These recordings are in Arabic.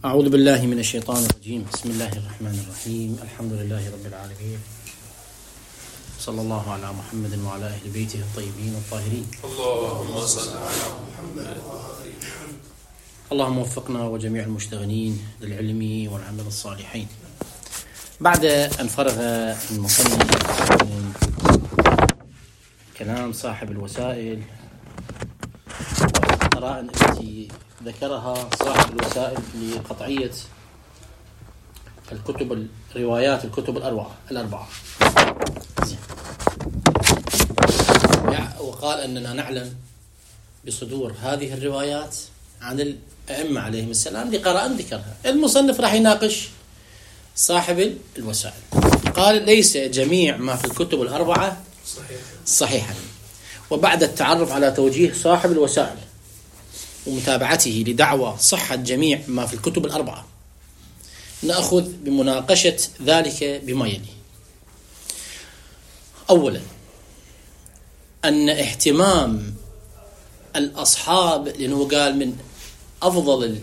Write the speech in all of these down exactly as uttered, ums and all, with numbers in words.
أعوذ بالله من الشيطان الرجيم. بسم الله الرحمن الرحيم. الحمد لله رب العالمين، صلى الله على محمد وعلى أهل بيته الطيبين الطاهرين. اللهم صل على محمد. اللهم وفقنا وجميع المشتغلين للعلم والعمل الصالحين. بعد أن فرغ المصنف من كلام صاحب الوسائل والآراء التي ذكرها صاحب الوسائل لقطعية الكتب الروايات الكتب الأربعة الأربعة وقال أننا نعلم بصدور هذه الروايات عن الأئمة عليهم السلام لقراء ذكرها. المصنف راح يناقش صاحب الوسائل. قال ليس جميع ما في الكتب الأربعة صحيح صحيحا. وبعد التعرف على توجيه صاحب الوسائل ومتابعته لدعوى صحة جميع ما في الكتب الأربعة، نأخذ بمناقشة ذلك بما يلي. أولا، أن اهتمام الأصحاب، لأنه قال من أفضل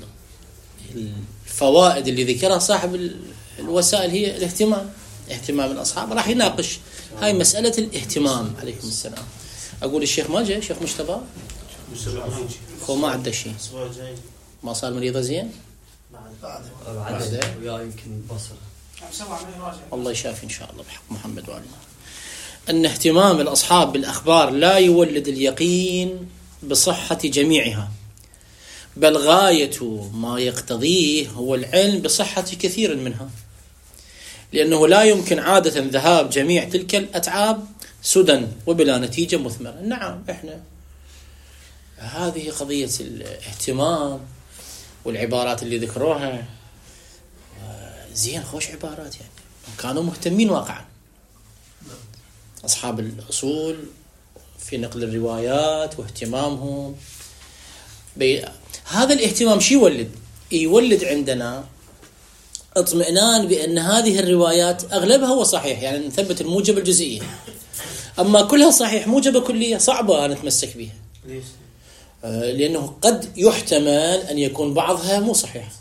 الفوائد اللي ذكرها صاحب الوسائل هي الاهتمام، اهتمام الأصحاب. راح يناقش هاي مسألة الاهتمام عليكم السلام. أقول الشيخ ما جاء، الشيخ مجتبى هو ما عنده شيء، ما صار مريضة زين بعد بعد ويا يمكن بصر الله يشافي إن شاء الله بحق محمد وعلي. أن اهتمام الأصحاب بالأخبار لا يولد اليقين بصحة جميعها، بل غاية ما يقتضيه هو العلم بصحة كثير منها، لأنه لا يمكن عادة ذهاب جميع تلك الأتعاب سدى وبلا نتيجة مثمرة. نعم، إحنا هذه قضية الاهتمام والعبارات اللي ذكروها زين، خوش عبارات، يعني كانوا مهتمين واقعا أصحاب الأصول في نقل الروايات واهتمامهم بي... هذا الاهتمام شي يولد؟ يولد عندنا اطمئنان بأن هذه الروايات أغلبها هو صحيح، يعني نثبت الموجب الجزئية. أما كلها صحيح موجبة كلية صعبة أن نتمسك بها. ليش؟ لأنه قد يحتمل أن يكون بعضها مو صحيح،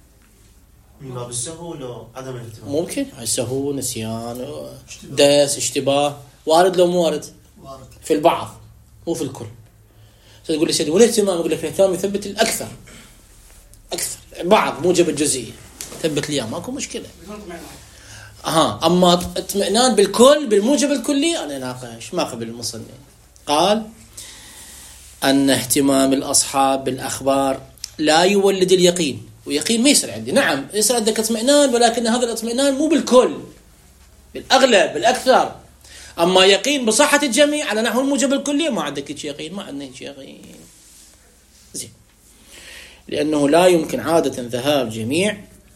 من باب السهو لو عدم الاهتمام. ممكن سهو، نسيان، داس، اشتباه، وارد لو مو وارد وارد في البعض مو في الكل. تقول لي سيدي والاهتمام، يقول لك الاهتمام يثبت الأكثر أكثر بعض موجب الجزئية، ثبت لي ماكو مشكلة. أها، أما اطمئنان بالكل بالموجب الكلي أنا ناقش ما قبل المصنف. قال أن اهتمام الأصحاب بالأخبار لا يولد اليقين، ويقين ما يصير عندي. نعم يصير عندك اطمئنان، ولكن هذا الاطمئنان مو بالكل، بالأغلب بالأكثر. أما يقين بصحة الجميع على نحو الموجب الكلي ما عندك هيك يقين، ما عندنا هيك يقين زين، لأنه لا يمكن عادة ذهاب جميع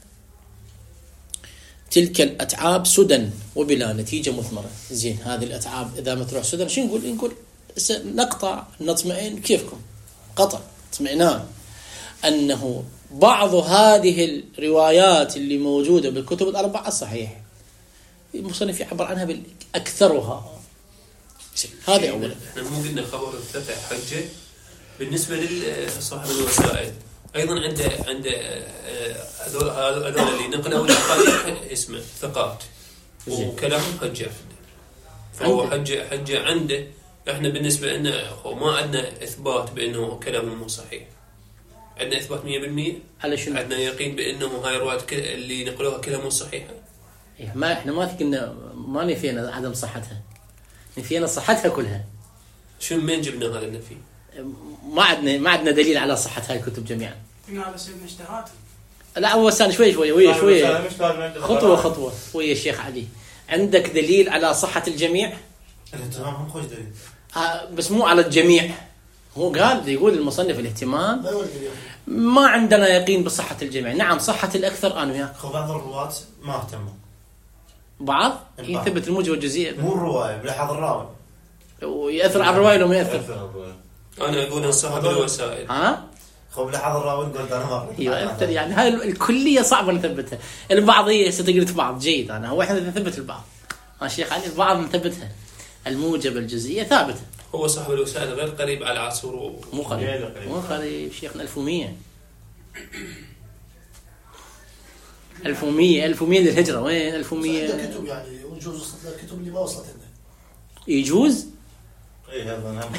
تلك الأتعاب سدى وبلا نتيجة مثمرة. زين، هذه الأتعاب إذا ما تروح سدى شو نقول؟ نقول نقطع نطمئن كيفكم قطع اطمئنان أنه بعض هذه الروايات اللي موجودة بالكتب الأربعة صحيح. المصنف يعبر عنها بالأكثرها. هذا أولا. احنا مو قلنا خبر الثقة حجة بالنسبة لصاحب الوسائل، أيضا عنده عنده هذول هذول اللي نقلوا الأقاليم اسمه ثقات وكلامهم حجة، فهو حجة حجة عنده. احنا بالنسبة لنا ما عندنا إثبات بأنه كلامه مو صحيح، عندنا إثبات مية بالمية. على شنو؟ عندنا يقين بأنه هاي الروايات اللي نقلوها كلها مو صحيحة. ما احنا ما قلنا ما نفينا عدم صحتها، نفينا صحتها كلها. شو من جبنا هذا النفي؟ ما عندنا ما عندنا دليل على صحة هاي الكتب جميعا. هذا سيدنا اجتهاد. لا هو استنى شوي شوي ويا شوي خطوة خطوة ويا الشيخ علي. عندك دليل على صحة الجميع؟ الاهتمام هم خوش دليل، آه بس مو على الجميع. هو قال يقول المصنف الاهتمام ما عندنا يقين بصحة الجميع. نعم صحة الأكثر أنا وياك. خو بعض الرواة ما اهتموا، بعض يثبت الموجب الجزئية مو الرواية بلحظ الراوي ويأثر على الرواية لو ما يأثر. أنا أقول صاحب الوسائل ها خو بلحظ الراوي نقول أنا ما أيوة يعني هاي الكلية صعبة نثبتها. البعض هي ستقلت بعض جيد، أنا هو إحنا نثبت البعض. الشيخ علي البعض نثبتها، الموجب الجزئية ثابتة. هو صاحب الوسائل غير قريب على العصور و... مو قريب مو قريب شيخنا ألف ومية ألف ومئة ألف ومئة للهجرة، وين ألف ومئة؟ كتب يعني ويجوز وصلت لك كتب اللي ما وصلت لنا. يجوز؟ ايه هذا نمبر.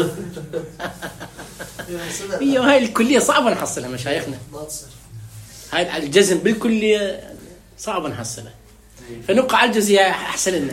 هي هاي الكلية صعبة نحصلها مشايخنا. ما تصير. هاي الجزم بالكلية صعبة نحصلها. فنبقى على الجزية أحسن لنا.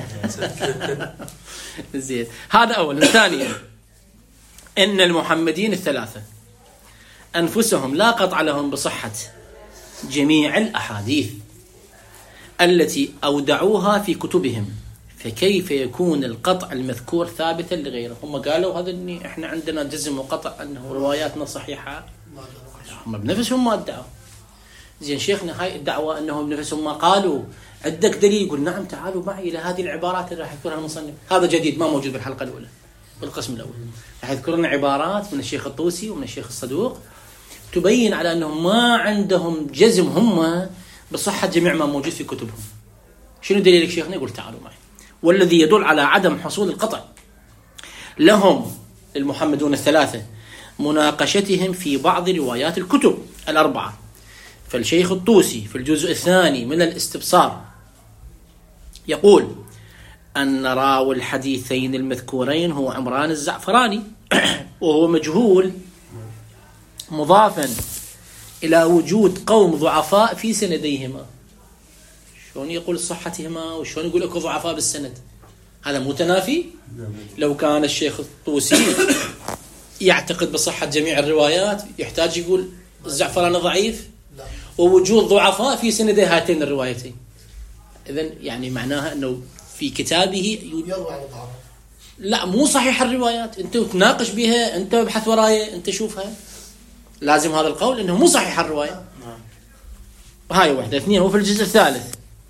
زين. هذا أولا. ثانيا إن المحمدين الثلاثة أنفسهم لا قطع لهم بصحة جميع الأحاديث التي أودعوها في كتبهم، فكيف يكون القطع المذكور ثابتا لغيره؟ هم قالوا هذا إني إحنا عندنا جزم وقطع أنه رواياتنا صحيحة، هم بنفسهم ما ادعوا. زين شيخنا هاي الدعوة أنهم بنفسهم ما قالوا، عندك دليل؟ يقول نعم تعالوا معي إلى هذه العبارات اللي راح يذكرها المصنف. هذا جديد ما موجود بالحلقة الأولى بالقسم الأول. راح يذكرنا عبارات من الشيخ الطوسي ومن الشيخ الصدوق تبين على أنهم ما عندهم جزم هم بصحة جميع ما موجود في كتبهم. شنو دليلك شيخنا؟ يقول تعالوا معي. والذي يدل على عدم حصول القطع لهم المحمدون الثلاثة مناقشتهم في بعض روايات الكتب الأربعة. فالشيخ الطوسي في الجزء الثاني من الاستبصار يقول أن راوي الحديثين المذكورين هو عمران الزعفراني وهو مجهول مضافا إلى وجود قوم ضعفاء في سنديهما. شلون يقول صحتهما وشلون يقول اكو ضعفاء بالسند؟ هذا متنافي. لو كان الشيخ الطوسي يعتقد بصحة جميع الروايات يحتاج يقول الزعفراني ضعيف ووجود ضعفاء في سند هاتين الروايتين. إذن يعني معناها أنه في كتابه يروى على ضعف. لا مو صحيح الروايات، أنت تناقش بها، أنت ابحث ورايا، أنت شوفها. لازم هذا القول أنه مو صحيح الرواية. هاي واحدة. اثنين، وفي الجزء الثالث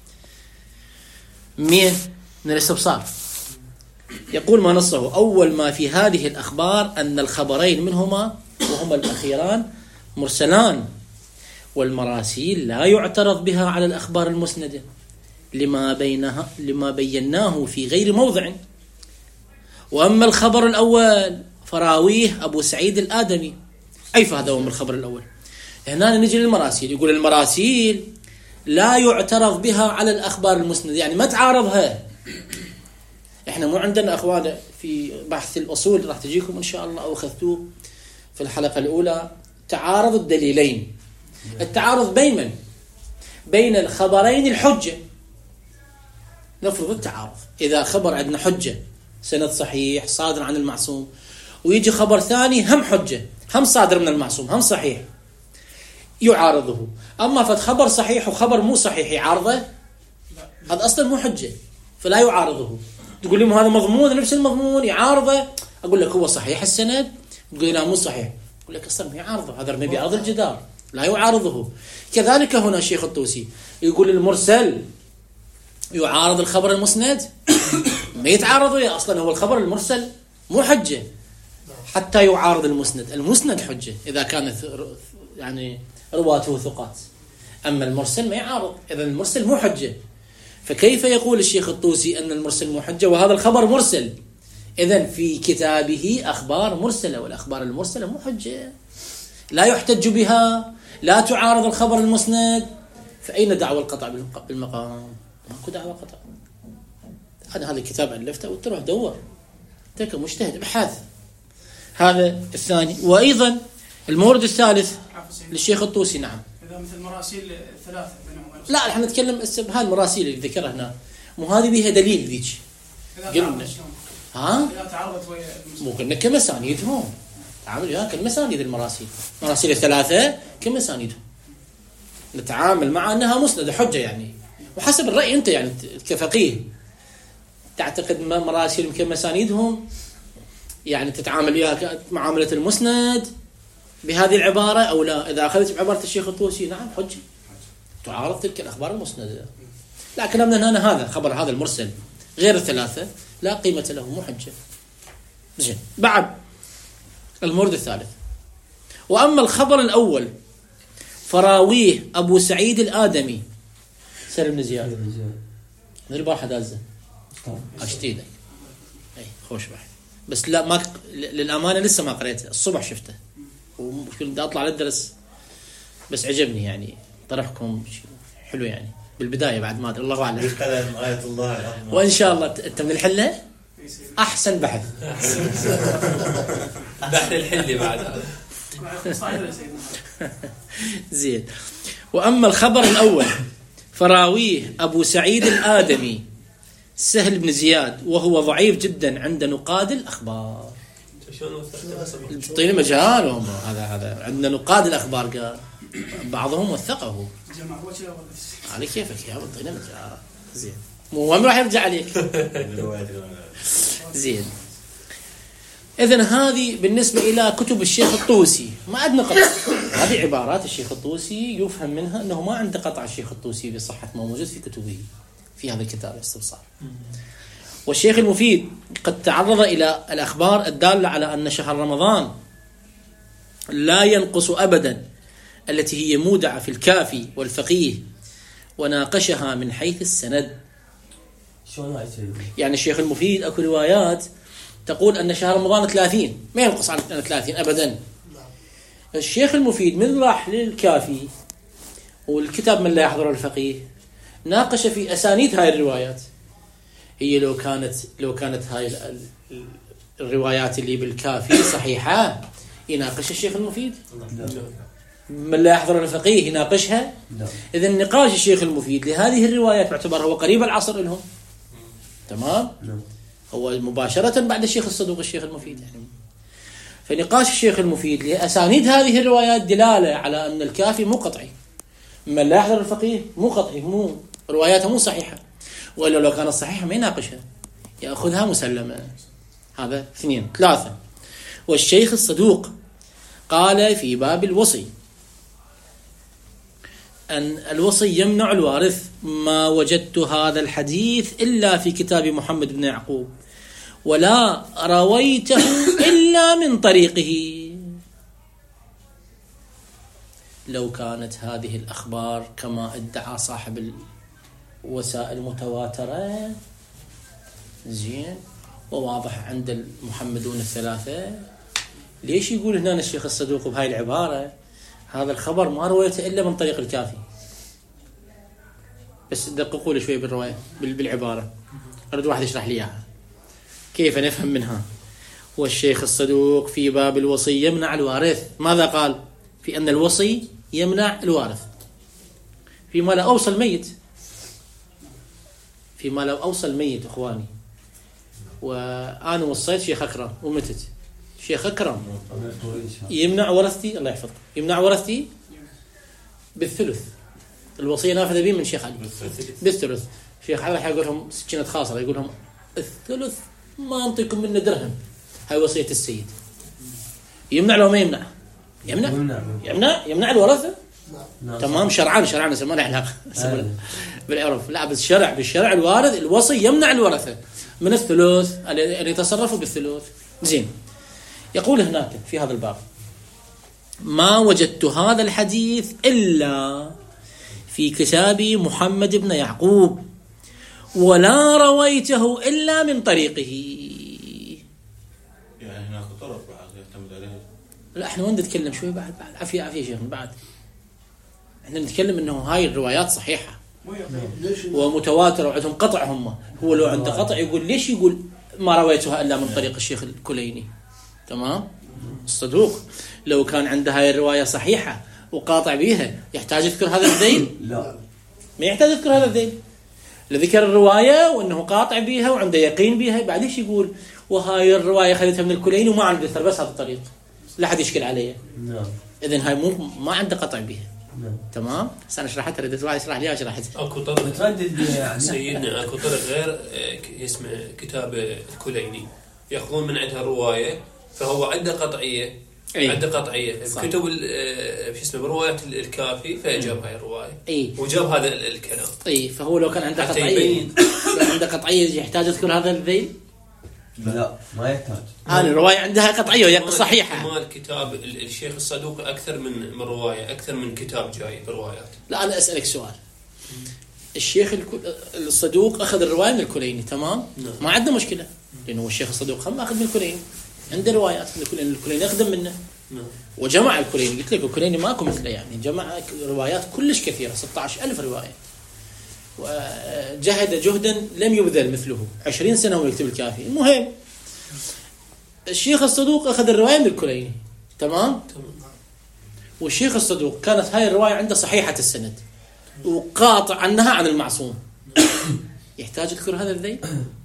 مين من الاستبصار يقول ما نصه: أول ما في هذه الأخبار أن الخبرين منهما وهما الأخيران مرسلان، والمراسيل لا يعترض بها على الأخبار المسندة لما بينها لما بيناه في غير موضع. وأما الخبر الأول فراويه أبو سعيد الآدمي. أي فهذا هو من الخبر الأول. هنا نجي للمراسيل، يقول المراسيل لا يعترض بها على الأخبار المسندة، يعني ما تعارضها. احنا مو عندنا أخوان في بحث الأصول راح تجيكم إن شاء الله أو أخذتوه في الحلقة الأولى تعارض الدليلين. التعارض بين من؟ بين الخبرين الحجة. نفرض التعارض إذا خبر عندنا حجة سند صحيح صادر عن المعصوم، ويجي خبر ثاني هم حجة هم صادر من المعصوم هم صحيح، يعارضه. أما فد خبر صحيح وخبر مو صحيح يعارضه، هذا أصلا مو حجة فلا يعارضه. تقول لي هذا مضمون نفس المضمون يعارضه، أقول لك هو صحيح السند، تقول لي لا مو صحيح، أقول لك أصلا ما يعارضه، هذا رمي بعرض الجدار لا يعارضه. كذلك هنا الشيخ الطوسي يقول المرسل يعارض الخبر المسند، ما يتعارض يا أصلا هو الخبر المرسل مو حجة حتى يعارض المسند. المسند حجة إذا كانت يعني رواته ثقات، أما المرسل ما يعارض، إذا المرسل مو حجة. فكيف يقول الشيخ الطوسي أن المرسل مو حجة وهذا الخبر مرسل؟ إذن في كتابه أخبار مرسلة، والأخبار المرسلة مو حجة لا يحتج بها، لا تعارض الخبر المسند. فأين دعوى القطع بالمقام؟ ماكو دعوى قطع. أنا هذا الكتاب ألفته وتروح دور أنت كمجتهد ابحث. هذا الثاني. وأيضا المورد الثالث للشيخ الطوسي. نعم. إذا مثل مراسيل ثلاثة بينهم. لا احنا نتكلم هاي المراسيل اللي ذكرها هنا، مو هذه بيها دليل ذيك. قلنا ها؟ إذا تعارضت ويا مو قلنا كمسانيدهم. تعامل وياها كمسانيد المراسيل. مراسيل الثلاثة كمسانيدهم. نتعامل مع أنها مسندة حجة يعني، وحسب الرأي أنت يعني كفقيه تعتقد مراسيل كمسانيدهم يعني تتعامل وياها معاملة المسند بهذه العبارة أو لا؟ إذا أخذت بعبارة الشيخ الطوسي نعم حجة تعارض تلك الأخبار المسندة. لكن أمنا هنا هذا خبر هذا المرسل غير الثلاثة لا قيمة له مو حجة. زين. بعد المورد الثالث: وأما الخبر الأول فراويه أبو سعيد الآدمي. سلم بن زياد من البارحة دازة أشتيلك أي خوش بحث، بس لا ما للأمانة لسه ما قريته، الصبح شفته وممكن بدي أطلع للدرس بس عجبني يعني طرحكم حلو يعني بالبداية بعد ما أدري الله أعلم. بالقلم آية الله العظمى. وإن شاء الله أنت من الحلة أحسن بحث. بحث الحلي بعد هذا. زين. وأما الخبر الأول فراويه أبو سعيد الآدمي سهل بن زياد وهو ضعيف جدا عند نقاد الأخبار. طيب مجالهم هذا هذا عندنا نقاد الأخبار قال بعضهم وثقه. على كيفك يا طيب مجال. زين مو وين راح يرجع عليك. زين. إذن هذه بالنسبة إلى كتب الشيخ الطوسي ما عندنا قطع. هذه عبارات الشيخ الطوسي يفهم منها أنه ما عنده قطع الشيخ الطوسي بصحة ما موجود في كتبه في هذا الكتاب الاستبصار. والشيخ المفيد قد تعرض إلى الأخبار الدالة على أن شهر رمضان لا ينقص أبدا التي هي مودعة في الكافي والفقيه وناقشها من حيث السند. يعني الشيخ المفيد أكو روايات تقول أن شهر رمضان ثلاثين ما ينقص عن ثلاثين أبدا. الشيخ المفيد من راح للكافي والكتاب من لا يحضر الفقيه ناقش في أسانيد هاي الروايات. هي لو كانت لو كانت هاي الروايات اللي بالكافي صحيحة يناقش الشيخ المفيد. من لا يحضر الفقيه يناقشها. إذا نقاش الشيخ المفيد لهذه الروايات يعتبر هو قريب العصر لهم. تمام. هو مباشرة بعد الشيخ الصدوق الشيخ المفيد يعني. فنقاش الشيخ المفيد لأسانيد هذه الروايات دلالة على أن الكافي مو قطعي. من لا يحضر الفقيه مو قطعي مو رواياته مو صحيحة. وإلا لو كانت صحيحة ما يناقشها يأخذها مسلمة. هذا اثنين. ثلاثة. والشيخ الصدوق قال في باب الوصي أن الوصي يمنع الوارث ما وجدت هذا الحديث إلا في كتاب محمد بن يعقوب ولا رويته إلا من طريقه. لو كانت هذه الأخبار كما ادعى صاحب الوسائل المتواترة زين وواضح عند المحمدون الثلاثة ليش يقول هنا الشيخ الصدوق بهاي العبارة هذا الخبر ما رويته إلا من طريق الكافي. بس دققوا لي شوي بالرواية بالعبارة أريد واحد يشرح لي إياها كيف نفهم منها. والشيخ الصدوق في باب الوصي يمنع الوارث. ماذا قال؟ في أن الوصي يمنع الوارث فيما لا أوصل ميت فيما لو أوصل ميت إخواني وأنا وصيت شيخ أكرم ومتت شيخ أكرم يمنع ورثتي الله يحفظك يمنع ورثتي بالثلث. الوصية نافذة بين من شيخ علي بالثلث. شيخ علي راح يقول لهم سكينة خاصة يقول لهم الثلث ما أنطيكم منه درهم هاي وصية السيد. يمنع لو ما يمنع يمنع يمنع يمنع الورثة. تمام. شرعان شرعان ما له علاقة بالعرف لا بس شرع بالشرع الوارث الوصي يمنع الورثة من الثلث اللي يتصرفوا بالثلث. زين. يقول هناك في هذا الباب ما وجدت هذا الحديث إلا في كتاب محمد بن يعقوب ولا رويته إلا من طريقه. يعني هناك طرف بعد يعتمد عليه. لا احنا وين نتكلم شوي بعد بعد عافية عافية شيخ بعد احنا نتكلم انه هاي الروايات صحيحة ومتواترة وعندهم قطع. هم هو لو عنده قطع يقول ليش يقول ما رويتها إلا من طريق الشيخ الكليني. تمام. الصدوق لو كان عنده هاي الرواية صحيحة وقاطع بيها يحتاج يذكر هذا الذيل؟ لا ما يحتاج يذكر هذا الذيل. لذكر الرواية وأنه قاطع بيها وعنده يقين بيها بعد ليش يقول وهاي الرواية خذتها من الكليني وما عنده ذكر بس هذا الطريق لا حد يشكل عليه. إذن هاي مو ما عنده قطع بيها. تمام. بس أنا شرحتها ردت واحد يشرح لي شرحت. أكو طرق سيدنا أكو طرق غير اسمه كتاب الكليني يأخذون من عندها رواية فهو عنده قطعية أي. عنده قطعية كتب شو اسمه برواية الكافي فجاب هاي الرواية أي. وجاب هذا الكلام. أي فهو لو كان عنده قطعية عنده قطعية يحتاج يذكر هذا الذيل؟ لا ما يحتاج. هذه الرواية عندها قطعية وهي صحيحة. مال كتاب الشيخ الصدوق أكثر من من رواية أكثر من كتاب جاي بروايات. لا أنا أسألك سؤال. الشيخ الصدوق أخذ الرواية من الكليني تمام؟ نعم. ما عندنا مشكلة لأنه الشيخ الصدوق هم أخذ من الكليني عنده روايات من الكليني الكليني أخذ منه وجمع الكليني، قلت لك الكليني ماكو مثله يعني، جمع روايات كلش كثيرة ستة عشر ألف رواية، وجهد جهدا لم يبذل مثله، عشرين سنة ويكتب الكافي. المهم الشيخ الصدوق أخذ الرواية من الكليني، تمام؟ والشيخ الصدوق كانت هاي الرواية عنده صحيحة السند وقاطع عنها عن المعصوم. يحتاج أذكر هذا الذي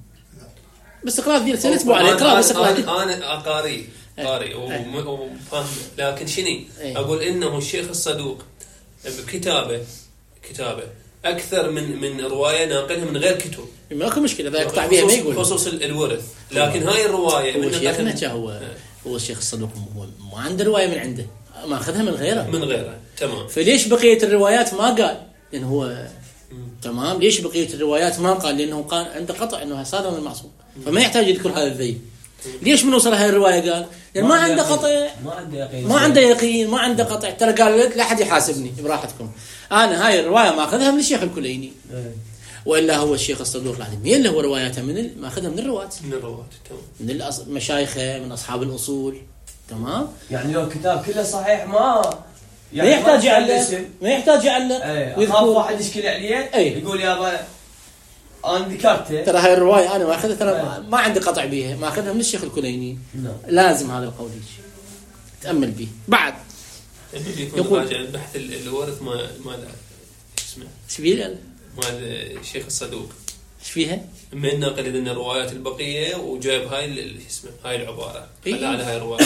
بس اقرأ ذي السنة مو عليه، اقرأ بس اقرأ. أنا أنا قاري قاري وفاهم، لكن شني أقول إنه الشيخ الصدوق بكتابه كتابه أكثر من من رواية ناقلها من غير كتب، ماكو مشكلة إذا يقطع بها ما يقول خصوص الورث، لكن هاي الرواية هو شيخنا هو هو الشيخ الصدوق هو ما عنده رواية من عنده، ما أخذها من غيره من غيره تمام. فليش بقية الروايات ما قال؟ لأنه هو تمام. ليش بقية الروايات ما قال؟ لأنه قال عنده قطع أنه هذا من المعصوم، فما يحتاج يذكر هذا الذي. ليش من وصل هاي الرواية قال؟ لأن ما عنده قطع، ما عنده يقين، ما عنده يقين، ما عنده قطع. ترى قال لا أحد يحاسبني براحتكم، أنا هاي الرواية ما أخذها من الشيخ الكليني، وإلا هو الشيخ الصدوق لازم مين له رواياته من ما أخذها من الرواة من الرواة تمام، من المشايخة، من أصحاب الأصول، تمام. يعني لو الكتاب كله صحيح ما يعني ما يحتاج يعلق، ما يحتاج يعلق. ويخاف واحد يشكل عليه أي. يقول يا با أنا ذكرته، ترى هاي الرواية أنا ما أخذها، ترى ما, ما عندي قطع بيها، ما أخذها من الشيخ الكليني. نعم. لازم هذا القول يجي تأمل به. بعد يقول راجع البحث الورث ما ما اسمه سبيل ما الشيخ الصدوق ايش فيها؟ من ناقل لنا الروايات البقية وجايب هاي اسمه هاي العبارة إيه؟ على هاي الرواية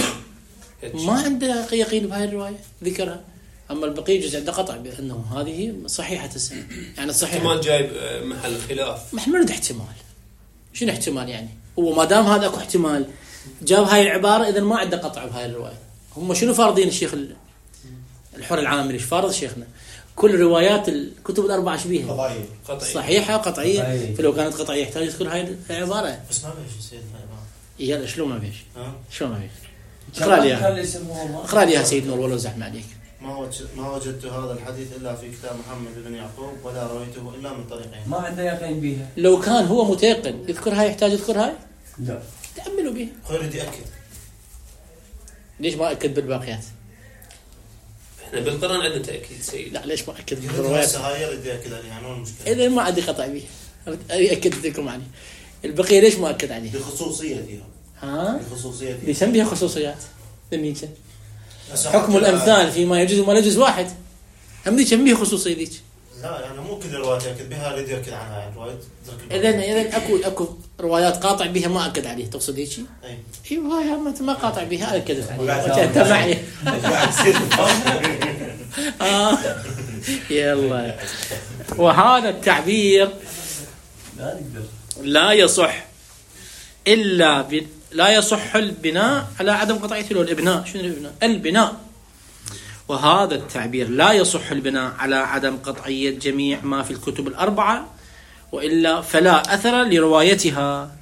ما عنده يقين بهاي الرواية ذكرها، أما البقية جزء عنده قطع بأنه هذه صحيحة السنة، يعني صحيح احتمال جايب محل خلاف، محمد احتمال. شنو احتمال يعني؟ هو ما دام هذا اكو احتمال جاب هاي العبارة، إذا ما عنده قطع بهاي الرواية. هم شنو فارضين الشيخ الحر العامري؟ ايش فارض شيخنا؟ كل روايات الكتب الأربعة شبيهة قطعية قطعية صحيحة قطعية، قطعية. فلو كانت قطعية يحتاج يذكر هاي العبارة. بس ما فيش سيد يلا شلون ما فيش؟ ها شلون ما فيش؟ اقرأ لي كان اياها، يسموه اقرأ لي اياها سيد نور ولو زحمة عليك. ما وجدت ما وجدت هذا الحديث الا في كتاب محمد بن يعقوب ولا رويته الا من طريقين. ما عنده يقين بيها. لو كان هو متيقن يذكرها يحتاج يذكرها؟ لا تأملوا بها. خير يدي اكد. ليش ما أكد بالباقيات؟ احنا بالقرآن عندنا تأكيد سيد. لا ليش ما أكد يريد بالروايات؟ هسه هاي يريد ياكد عليها، مو المشكله. إذا ما عندي قطع بيه أكد لكم عليه. البقية ليش ما أكد عليه؟ بخصوصيتها. ها؟ بخصوصيتها. بيسمى بها خصوصيات. لميتة. حكم الأمثال فيما يجوز وما لا يجوز واحد. هم ذيك هم بها خصوصية ذيك. لا يعني مو كل الروايات ياكد بها، يريد ياكد عنها رواية. إذا إذا أكو أكو روايات قاطع بها ما أكد عليه، تقصد هيك؟ أي. إيوه هاي ما ما قاطع بها أكدت عليه. أنت معي. آه. يلا. وهذا التعبير لا نقدر لا يصح إلا ب... لا يصح البناء على عدم قطعيته. لو الإبناء شنو الإبناء؟ البناء. وهذا التعبير لا يصح البناء على عدم قطعية جميع ما في الكتب الأربعة، وإلا فلا أثر لروايتها.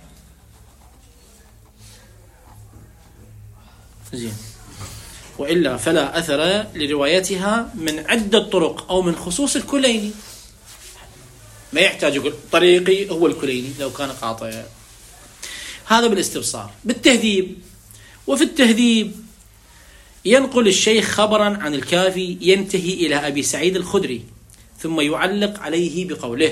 زين. وإلا فلا أثر لروايتها من عدة طرق أو من خصوص الكليني. ما يحتاج يقول طريقي هو الكليني لو كان قاطع. هذا بالاستبصار. بالتهذيب، وفي التهذيب ينقل الشيخ خبرا عن الكافي ينتهي إلى أبي سعيد الخدري ثم يعلق عليه بقوله: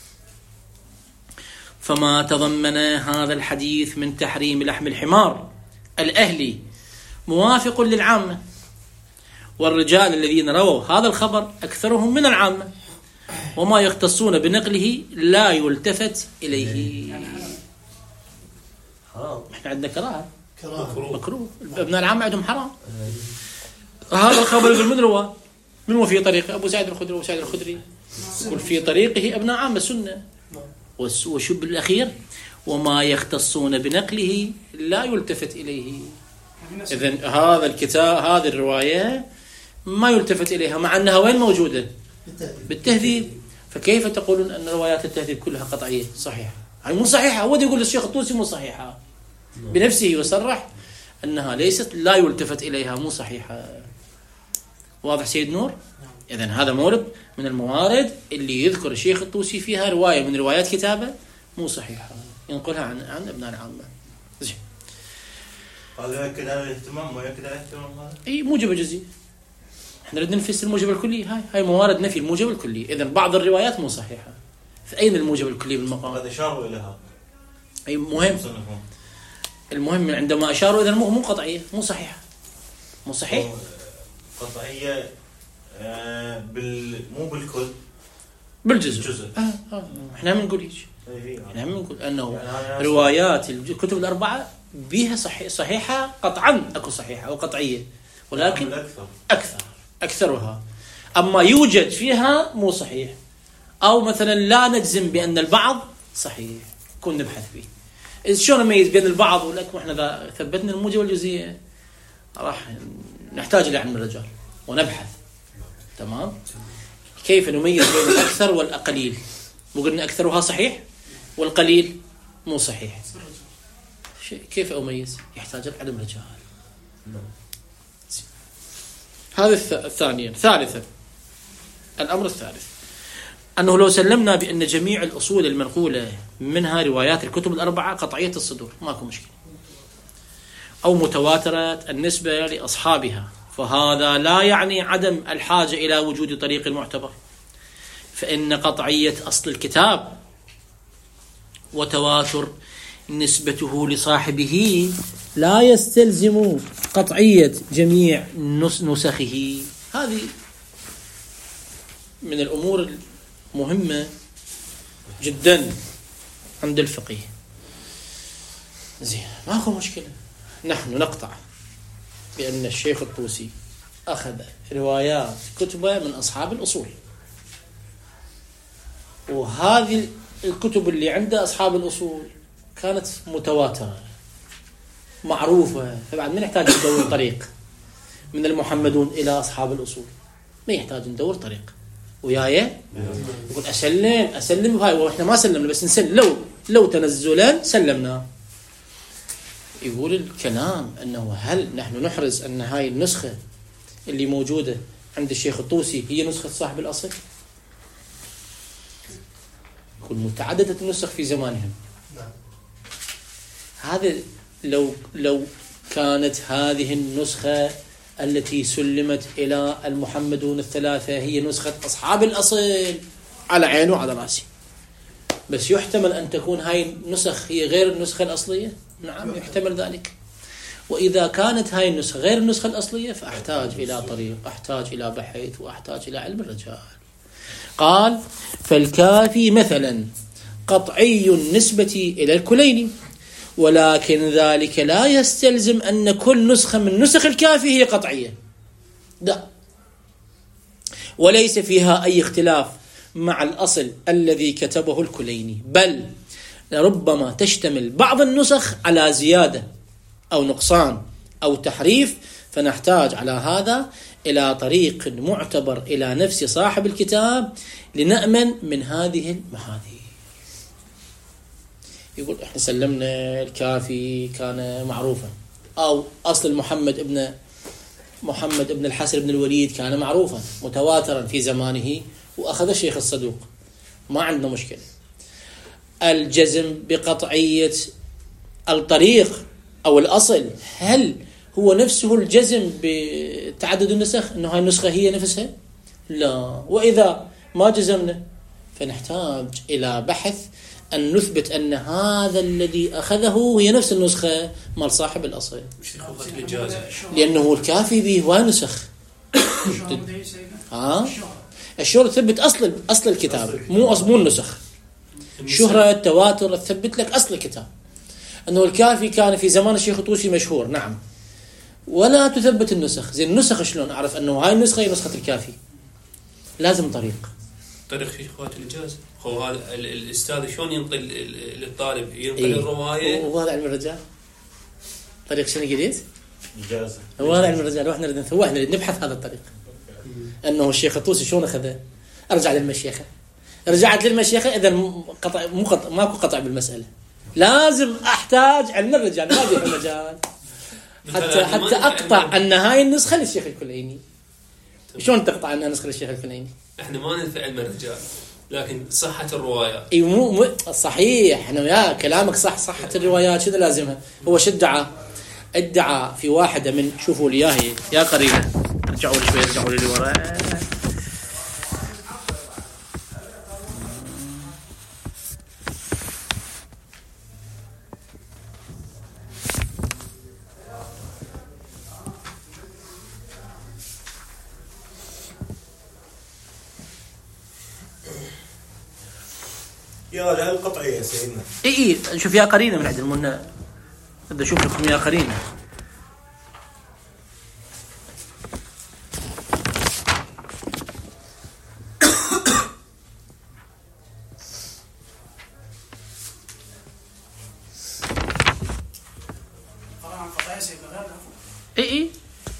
فما تضمن هذا الحديث من تحريم لحم الحمار الأهلي موافق للعامة، والرجال الذين رووا هذا الخبر أكثرهم من العامة، وما يختصون بنقله لا يلتفت إليه. حرام. احنا عندنا كراهة كراهة مكروه، ابناء العامة عندهم حرام. هذا الخبر يقول من روى؟ من هو في طريقه؟ أبو سعيد الخدري. أبو سعيد الخدري يقول في طريقه ابناء عامة سنة. وشو بالأخير؟ وما يختصون بنقله لا يلتفت إليه. إذن هذا الكتاب، هذه الرواية ما يلتفت إليها، مع أنها وين موجودة؟ بالتهذيب. فكيف تقولون أن روايات التهذيب كلها قطعية صحيحة؟ هي مو صحيحة. هو يقول الشيخ الطوسي مو صحيحة، بنفسه يصرح أنها ليست لا يلتفت إليها، مو صحيحة. واضح سيد نور؟ إذن هذا مورد من الموارد اللي يذكر الشيخ الطوسي فيها رواية من روايات كتابه مو صحيحة، ينقلها عن عن ابناء العامة. زين. هذا يؤكد على الاهتمام ويؤكد على الاهتمام هذا. اي موجب جزئي. احنا نريد نفسر الموجب الكلي. هاي هاي موارد نفي الموجب الكلي. اذا بعض الروايات مو صحيحه. فاين الموجب الكلي بالمقام؟ هذا اشاروا الى هذا. اي مهم. مصنفون. المهم عندما اشاروا اذا مو مو قطعيه، مو صحيحه. مو صحيح. قطعيه آه بال مو بالكل. بالجزء. جزء. آه آه. احنا هم نقول هيك. اي احنا هم نقول انه يعني روايات الكتب الاربعه بها صحيح صحيحه قطعا، اكو صحيحه او قطعيه، ولكن اكثر اكثر اكثرها. اما يوجد فيها مو صحيح، او مثلا لا نجزم بان البعض صحيح، كون نبحث فيه. شلون نميز بين البعض ولكن احنا اذا ثبتنا الموجب والجزئيه راح نحتاج الى علم الرجال ونبحث. تمام. كيف نميز بين الاكثر والاقليل؟ مو قلنا اكثرها صحيح والقليل مو صحيح. كيف اميز؟ يحتاج العلم الرجال. هذا الثانيا. ثالثا الامر الثالث انه لو سلمنا بان جميع الاصول المنقوله منها روايات الكتب الاربعه قطعيه الصدور ماكو مشكله، او متواتره النسبه لاصحابها، فهذا لا يعني عدم الحاجه الى وجود طريق معتبر، فان قطعيه اصل الكتاب وتواتر نسبته لصاحبه لا يستلزم قطعية جميع نسخه. هذه من الأمور المهمة جدا عند الفقيه. زين، ماكو مشكلة. نحن نقطع بأن الشيخ الطوسي أخذ روايات كتبه من أصحاب الأصول، وهذه الكتب اللي عند أصحاب الأصول كانت متواترة معروفة، فبعد ما نحتاج ندور طريق من المحمدون إلى أصحاب الأصول، ما يحتاج ندور طريق. وياي يقول أسلم أسلم بهاي، وإحنا ما سلمنا بس نسلم، لو لو تنزلا سلمنا. يقول الكلام أنه هل نحن نحرز أن هاي النسخة اللي موجودة عند الشيخ الطوسي هي نسخة صاحب الأصل؟ يقول متعددة النسخ في زمانهم. هذا لو لو كانت هذه النسخة التي سلمت إلى المحمدون الثلاثة هي نسخة أصحاب الأصل، على عينه وعلى رأسي، بس يحتمل أن تكون هاي النسخ هي غير النسخة الأصلية. نعم يحتمل ذلك. وإذا كانت هاي النسخة غير النسخة الأصلية فأحتاج إلى طريق، أحتاج إلى بحث، وأحتاج إلى علم الرجال. قال فالكافي مثلا قطعي النسبة إلى الكليني، ولكن ذلك لا يستلزم أن كل نسخة من نسخ الكافي هي قطعية، لا، وليس فيها أي اختلاف مع الأصل الذي كتبه الكليني، بل لربما تشتمل بعض النسخ على زيادة أو نقصان أو تحريف، فنحتاج على هذا إلى طريق معتبر إلى نفس صاحب الكتاب لنأمن من هذه المحاذير. يقول احنا سلمنا الكافي كان معروفا، او اصل محمد ابن محمد ابن الحسن ابن الوليد كان معروفا متواترا في زمانه، واخذ الشيخ الصدوق، ما عندنا مشكله. الجزم بقطعيه الطريق او الاصل هل هو نفسه الجزم بتعدد النسخ انه هاي النسخه هي نفسها؟ لا. واذا ما جزمنا فنحتاج الى بحث أن نثبت أن هذا الذي أخذه هي نفس النسخة مال صاحب الأصل، لأنه الكافي به ونسخ. ها الشهرة تثبت أصل أصل الكتاب، مو مو النسخ. شهرة التواتر تثبت لك أصل الكتاب، أنه الكافي كان في زمان الشيخ الطوسي مشهور، نعم، ولا تثبت النسخ. زين النسخ شلون أعرف أنه هاي النسخة هي نسخة الكافي؟ لازم طريق طريق في اخوات الإجازة. هو هذا الاستاذ شلون ينقل للطالب، ينقل إيه؟ الروايه. وهذا علم الرجال. طريق شنو قلت؟ إجازة. هو هذا علم الرجال، واحنا نريد هو احنا نبحث هذا الطريق، انه الشيخ الطوسي شلون اخذه. ارجع للمشيخه، رجعت للمشيخه، اذا قطع مو قطع، ماكو قطع بالمساله، لازم احتاج علم الرجال، ما في المجال حتى حتى اقطع ان هاي النسخه للشيخ الكليني. شلون تقطع انها نسخه للشيخ الكليني؟ احنا ما ننفع علم الرجال، لكن صحة الروايات. اي مو صحيح، احنا يا كلامك صح، صحة الروايات شنو لازمها؟ هو شو ادعى؟ ادعى في واحدة من، شوفوا لي إياها يا قرينة، ارجعوا لي شوي، ارجعوا لي لورا. يا لا القطعية يا سيدنا. اي اي نشوف يا قرينة من عند المنى، بدي اشوف لكم يا قرينة. اي اي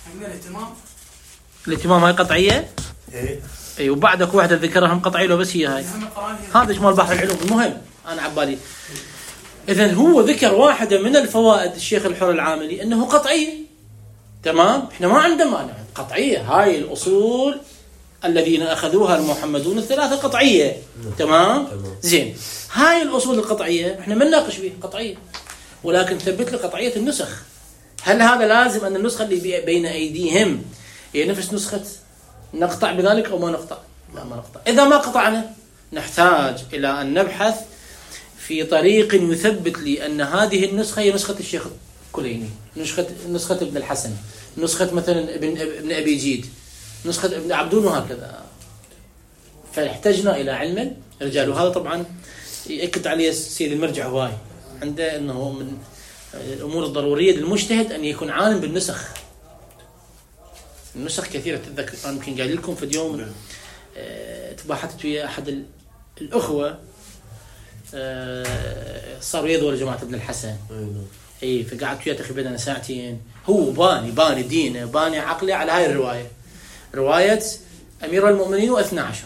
الاهتمام هاي قطعية. ايه اي وبعدك واحدة ذكرها هم قطعية، لو بس هي هاي هذا شمال بحر العلوم. المهم انا عبالي، اذا هو ذكر واحدة من الفوائد الشيخ الحر العاملي انه قطعية. تمام، احنا ما عندنا مانع، قطعية. هاي الاصول الذين اخذوها المحمدون الثلاثة قطعية. تمام؟ زين، هاي الاصول القطعية احنا ما نناقش فيها، قطعية، ولكن ثبت لي قطعية النسخ. هل هذا لازم ان النسخة اللي بين ايديهم هي نفس نسخة نقطع بذلك او ما نقطع؟ لا ما نقطع. اذا ما قطعنا نحتاج الى ان نبحث في طريق يثبت لي ان هذه النسخة هي نسخة الشيخ الكليني، نسخة نسخة ابن الحسن، نسخة مثلا ابن ابن ابي جيد، نسخة ابن عبدون، وهكذا. فاحتجنا الى علم الرجال، وهذا طبعا يأكد عليه السيد المرجع هواي عنده انه من الامور الضرورية للمجتهد ان يكون عالم بالنسخ. النسخ كثيرة، تتذكر انا يمكن قايل لكم في اليوم أه تباحثت ويا احد الاخوة أه صاروا يدور جماعة ابن الحسن. اي فقعدت وياه تقريبا ساعتين، هو باني باني دينه باني عقلي على هاي الرواية، رواية امير المؤمنين واثنى عشر.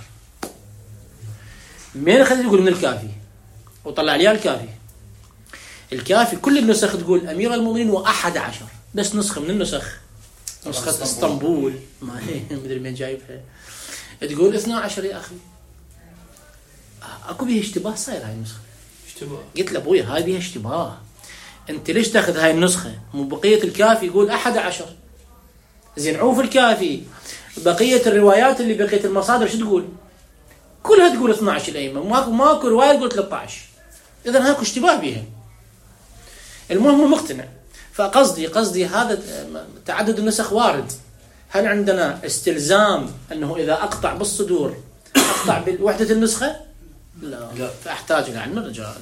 من اخذ يقول من الكافي وطلع لي الكافي. الكافي كل النسخ تقول امير المؤمنين واحد عشر، بس نسخة من النسخ نسخة اسطنبول ما هي مدري مين جايبها تقول اثنى عشر. يا اخي اكو بيها اشتباه صاير هاي النسخة. اشتباه. قلت له ابوي هاي بيها اشتباه، انت ليش تاخذ هاي النسخة مو بقية الكافي يقول احد عشر؟ زين عوف الكافي بقية الروايات اللي بقية المصادر شو تقول؟ كلها تقول اثنى عشر الأئمة، ماكو ماكو رواية تقول ثلاثة عشر. اذا هاكو اشتباه بيها. المهم هو مقتنع. فقصدي قصدي هذا تعدد النسخ وارد. هل عندنا استلزام انه اذا اقطع بالصدور اقطع بوحدة النسخة؟ لا, لا. فاحتاج الى علم الرجال.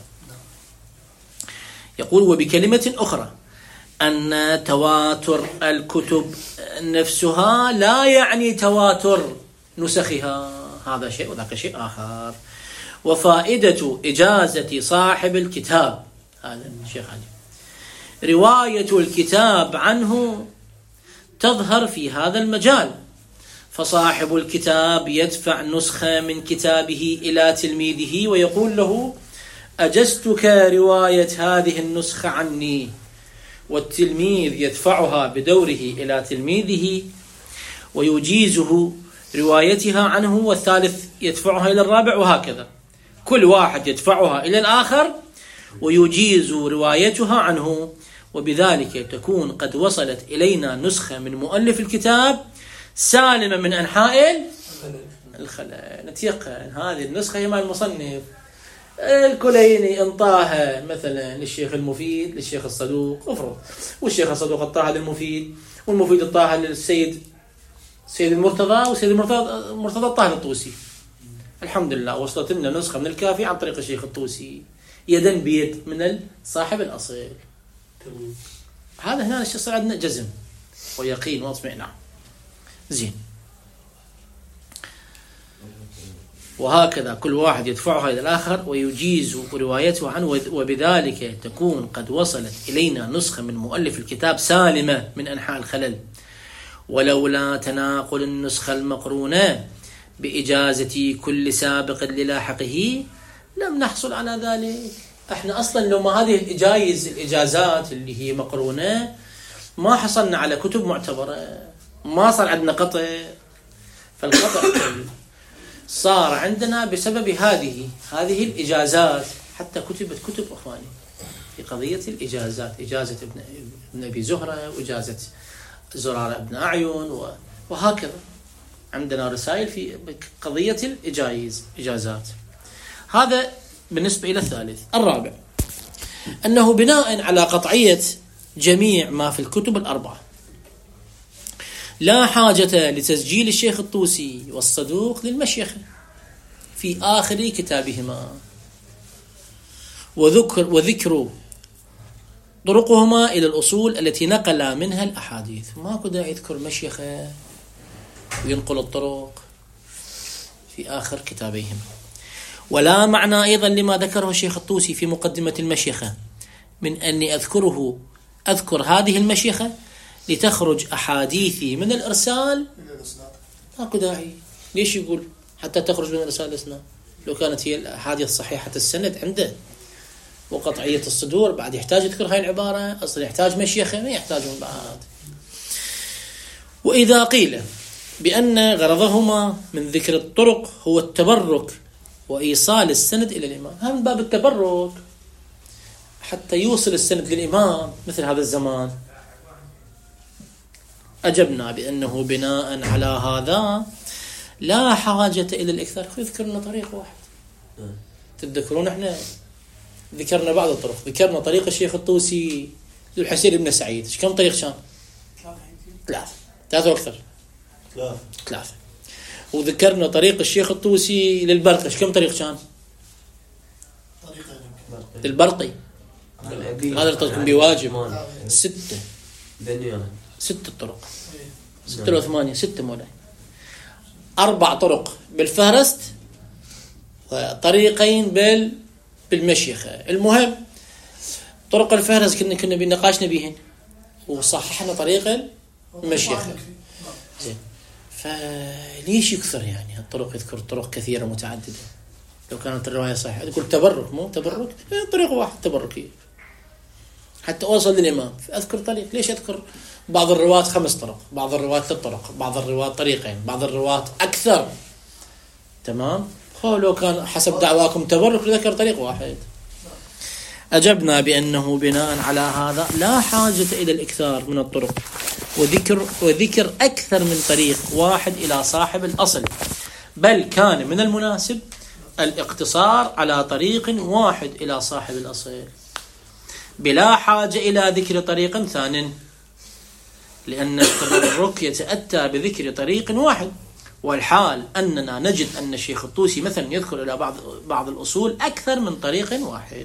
يقول وبكلمة اخرى ان تواتر الكتب نفسها لا يعني تواتر نسخها، هذا شيء وذاك شيء اخر. وفائدة اجازة صاحب الكتاب، هذا الشيخ علي، رواية الكتاب عنه تظهر في هذا المجال، فصاحب الكتاب يدفع نسخة من كتابه إلى تلميذه ويقول له أجزتك رواية هذه النسخة عني، والتلميذ يدفعها بدوره إلى تلميذه ويجيزه روايتها عنه، والثالث يدفعها إلى الرابع، وهكذا كل واحد يدفعها إلى الآخر ويجيز روايتها عنه، وبذلك تكون قد وصلت إلينا نسخة من مؤلف الكتاب سالمة من أنحاء الخلل. نتيقن هذه النسخة هي مع المصنف. الكليني انطاها مثلا للشيخ المفيد للشيخ الصدوق افرض، والشيخ الصدوق انطاها للمفيد، والمفيد انطاها للسيد سيد المرتضى، والسيد المرتضى مرتضى انطاها للطوسي. الحمد لله وصلت لنا نسخة من الكافي عن طريق الشيخ الطوسي يدا بيد من صاحب الأصل. هذا هنا الشيء صار عندنا جزم ويقين واطمئنان. زين، وهكذا كل واحد يدفعها إلى الآخر ويجيز روايته عنه، وبذلك تكون قد وصلت إلينا نسخة من مؤلف الكتاب سالمة من أنحاء الخلل. ولولا تناقل النسخة المقرونة بإجازة كل سابق للاحقه لم نحصل على ذلك. احنا اصلا لو ما هذه الإجايز الإجازات اللي هي مقرونة ما حصلنا على كتب معتبرة، ما صار عندنا قطع. فالقطع صار عندنا بسبب هذه هذه الإجازات، حتى كتبت كتب أخواني في قضية الإجازات، إجازة ابن, ابن أبي زهرة وإجازة زرارة ابن أعين وهكذا. عندنا رسائل في قضية الإجايز إجازات. هذا بالنسبة إلى الثالث. الرابع أنه بناء على قطعية جميع ما في الكتب الأربعة لا حاجة لتسجيل الشيخ الطوسي والصدوق للمشيخة في آخر كتابهما، وذكر, وذكر طرقهما إلى الأصول التي نقل منها الأحاديث. ماكو داعي يذكر مشيخة وينقل الطرق في آخر كتابيهما. ولا معنى أيضا لما ذكره الشيخ الطوسي في مقدمة المشيخة من أني أذكره أذكر هذه المشيخة لتخرج أحاديثي من الإرسال. ماكو داعي. ليش يقول حتى تخرج من الإرسال الإسناد؟ لو كانت هي الأحاديث صحيحة السند عنده وقطعية الصدور بعد يحتاج يذكر هاي العبارة؟ أصلا يحتاج مشيخة؟ ما يحتاج من بعد. وإذا قيل بأن غرضهما من ذكر الطرق هو التبرك وإيصال السند إلى الإمام، هم من باب التبرك حتى يوصل السند للإمام مثل هذا الزمان، أجبنا بأنه بناء على هذا لا حاجة إلى الإكثار. يذكرنا طريق واحد. تتذكرون احنا ذكرنا بعض الطرق، ذكرنا طريق الشيخ الطوسي للحسين بن سعيد، كم طريق كان؟ ثلاثة ثلاثة وأكثر ثلاثة ثلاثة. وذكرنا طريق الشيخ الطوسي للبرقش، كم طريق كان؟ للبرقي هذا الطريق بواجب ستة ستة طرق ستة وثمانية ستة مولاي. أربع طرق بالفهرست وطريقين بال بالمشيخة. المهم طرق الفهرست كنا كنا بنقاشنا بيهن وصححنا طريق المشيخة. زين، فليش يكثر يعني الطرق؟ يذكر طرق كثيرة متعددة لو كانت الرواية صحيحة. تقول تبرك، مو تبرك طريق واحد تبركي حتى أوصل للإمام أذكر طريق. ليش أذكر بعض الرواة خمس طرق، بعض الرواة ثلاث طرق، بعض الرواة طريقين، بعض الرواة أكثر؟ تمام. لو كان حسب دعواكم تبرك لذكر طريق واحد. أجبنا بأنه بناء على هذا لا حاجة إلى الإكثار من الطرق وذكر, وذكر أكثر من طريق واحد إلى صاحب الأصل، بل كان من المناسب الاقتصار على طريق واحد إلى صاحب الأصل بلا حاجة إلى ذكر طريق ثان، لأن التبرك يتأتى بذكر طريق واحد، والحال أننا نجد أن الشيخ الطوسي مثلا يذكر إلى بعض بعض الأصول أكثر من طريق واحد،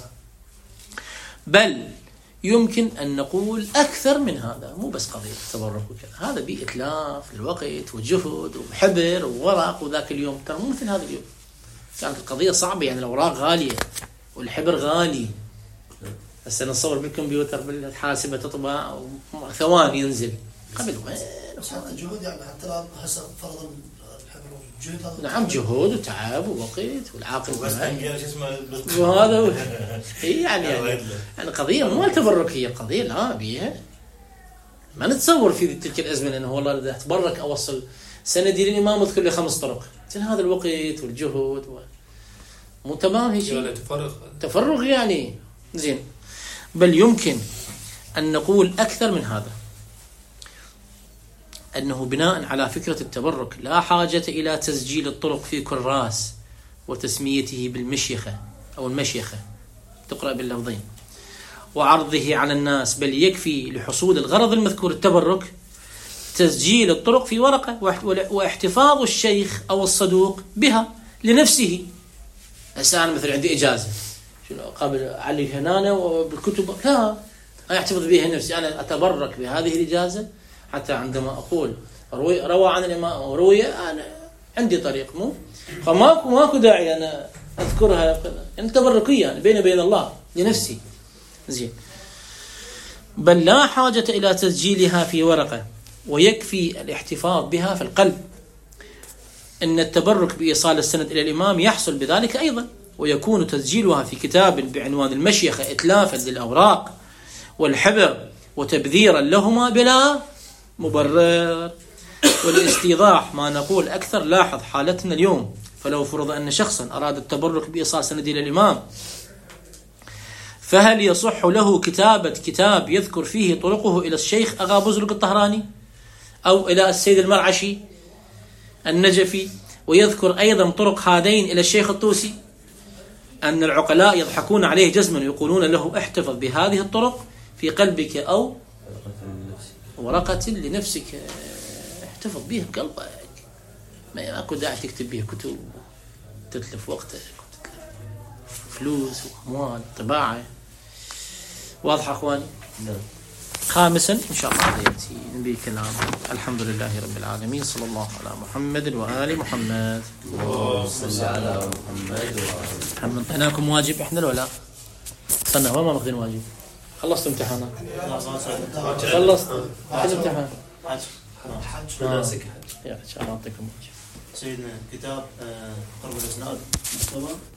بل يمكن أن نقول أكثر من هذا. مو بس قضية التبرك وكذا، هذا بإتلاف الوقت وجهد وحبر وورق. وذاك اليوم ترى مو مثل هذا اليوم، كانت القضية صعبة، يعني الأوراق غالية والحبر غالي. هسه نصور بالكمبيوتر بالحاسبة تطبع ثواني ينزل. قبل وين جهود يعني حتى هسه فرضا جهد. نعم جهود وتعب ووقت والعاقل وهذا و... يعني يعني يعني قضية مو تبركية، القضية لا بيها ما نتصور في تلك الأزمنة أنه والله إذا أتبرك أوصل سندي للإمام أذكر لي خمس طرق. هذا الوقت والجهد و... مو تمام هي شيء تفرغ تفرغ يعني. زين، بل يمكن أن نقول أكثر من هذا، أنه بناء على فكرة التبرك لا حاجة إلى تسجيل الطرق في كراس وتسميته بالمشيخة أو المشيخة تقرأ باللفظين وعرضه على الناس، بل يكفي لحصول الغرض المذكور التبرك تسجيل الطرق في ورقة واحتفاظ الشيخ أو الصدوق بها لنفسه. هسه أنا مثل عندي إجازة قبل علي هنا وبالكتب لا أحتفظ بها نفسي، أنا أتبرك بهذه الإجازة حتى عندما أقول روي روى عن الإمام روي أنا عندي طريق، مو فماكو ماكو داعي أنا أذكرها، يعني تبركية يعني بيني وبين الله لنفسي. زين، بل لا حاجة إلى تسجيلها في ورقة ويكفي الاحتفاظ بها في القلب. إن التبرك بإيصال السند إلى الإمام يحصل بذلك أيضا، ويكون تسجيلها في كتاب بعنوان المشيخة إتلافا للأوراق والحبر وتبذيرا لهما بلا مبرر. والاستيضاح ما نقول أكثر، لاحظ حالتنا اليوم، فلو فرض أن شخصا أراد التبرك بإيصال سند إلى الإمام فهل يصح له كتابة كتاب يذكر فيه طرقه إلى الشيخ أغا بزرق الطهراني أو إلى السيد المرعشي النجفي، ويذكر أيضا طرق هذين إلى الشيخ الطوسي؟ أن العقلاء يضحكون عليه جزما ويقولون له احتفظ بهذه الطرق في قلبك أو ورقة لنفسك، احتفظ بها بقلبك، ما أكو داعي تكتب بها كتب تتلف وقتك فلوس وأموال طباعة. واضح أخواني؟ نعم. خامسا إن شاء الله يأتي نبي كلام. الحمد لله رب العالمين، صلى الله على محمد وآل محمد. اللهم صل على محمد وآل محمد. أناكم واجب إحنا ولا لا؟ استنى وين ما ماخذين واجب؟ خلصت امتحانات؟ خلصت الامتحان؟ حج. حج. مناسك حج. يا إن شاء الله أعطيكم واجب. سيدنا كتاب آه، قرب الاسناد مكتوبه